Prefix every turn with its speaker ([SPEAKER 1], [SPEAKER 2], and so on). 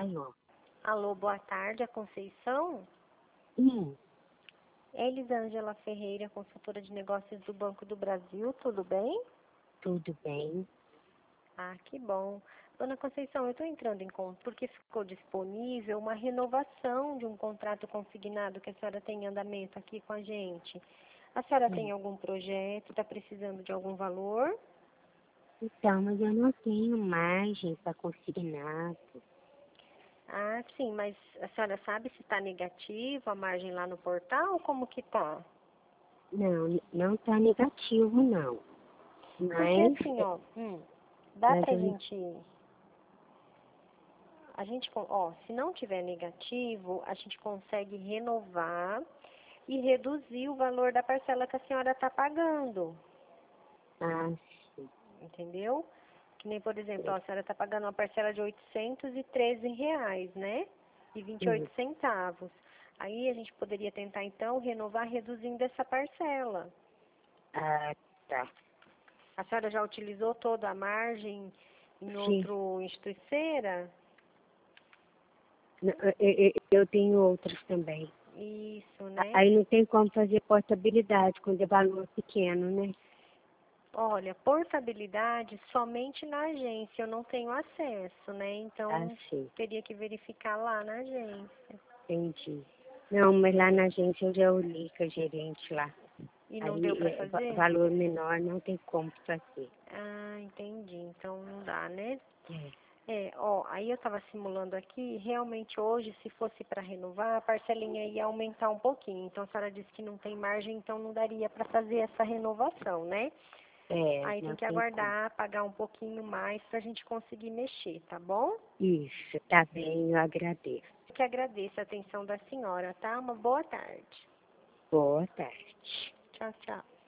[SPEAKER 1] Alô?
[SPEAKER 2] Alô, boa tarde, a Conceição?
[SPEAKER 1] Hum,
[SPEAKER 2] Elisângela Ferreira, consultora de negócios do Banco do Brasil, tudo bem?
[SPEAKER 1] tudo bem?
[SPEAKER 2] Ah, que bom. Dona Conceição, eu estou entrando em conta porque ficou disponível uma renovação de um contrato consignado que a senhora tem em andamento aqui com a gente. A senhora tem
[SPEAKER 1] Hum.
[SPEAKER 2] algum projeto, está precisando de algum valor?
[SPEAKER 1] Então, mas eu não tenho margem para consignado.
[SPEAKER 2] Ah, sim, mas a senhora sabe se está negativo a margem lá no portal? Como que tá?
[SPEAKER 1] Não, não está negativo, não.
[SPEAKER 2] Porque
[SPEAKER 1] Mas,
[SPEAKER 2] assim, ó, dá
[SPEAKER 1] mas
[SPEAKER 2] pra
[SPEAKER 1] eu não...
[SPEAKER 2] ó, se não tiver negativo, a gente consegue renovar e reduzir o valor da parcela que a senhora está pagando,
[SPEAKER 1] Ah, sim.
[SPEAKER 2] entendeu? Que nem, por exemplo, ó, a senhora está pagando uma parcela de R$ 813, né? E vinte e
[SPEAKER 1] Hum.
[SPEAKER 2] oito centavos. Aí a gente poderia tentar, então, renovar reduzindo essa parcela.
[SPEAKER 1] Ah, tá.
[SPEAKER 2] A senhora já utilizou toda a margem em
[SPEAKER 1] Sim.
[SPEAKER 2] outro instituiceira?
[SPEAKER 1] Eu tenho outras também.
[SPEAKER 2] Isso, né?
[SPEAKER 1] Aí não tem como fazer portabilidade quando é valor pequeno, né?
[SPEAKER 2] Olha, portabilidade somente na agência, eu não tenho acesso, né?
[SPEAKER 1] Ah,
[SPEAKER 2] Então,
[SPEAKER 1] sim.
[SPEAKER 2] teria que verificar lá na agência.
[SPEAKER 1] Entendi. Não, mas lá na agência eu já olhei com a gerente lá.
[SPEAKER 2] E não deu
[SPEAKER 1] Aí,
[SPEAKER 2] para fazer?
[SPEAKER 1] valor menor não tem como fazer.
[SPEAKER 2] Ah, entendi. Então, não dá, né?
[SPEAKER 1] É.
[SPEAKER 2] Ó, aí eu estava simulando aqui, realmente hoje, se fosse para renovar, a parcelinha ia aumentar um pouquinho. Então, a senhora disse que não tem margem, então não daria para fazer essa renovação, né?
[SPEAKER 1] É,
[SPEAKER 2] Aí tem
[SPEAKER 1] não
[SPEAKER 2] que
[SPEAKER 1] tem como.
[SPEAKER 2] aguardar, pagar um pouquinho mais para a gente conseguir mexer, tá bom?
[SPEAKER 1] Isso, tá bem, eu agradeço.
[SPEAKER 2] Eu que agradeço a atenção da senhora, tá? Uma boa tarde.
[SPEAKER 1] Boa tarde.
[SPEAKER 2] Tchau, tchau.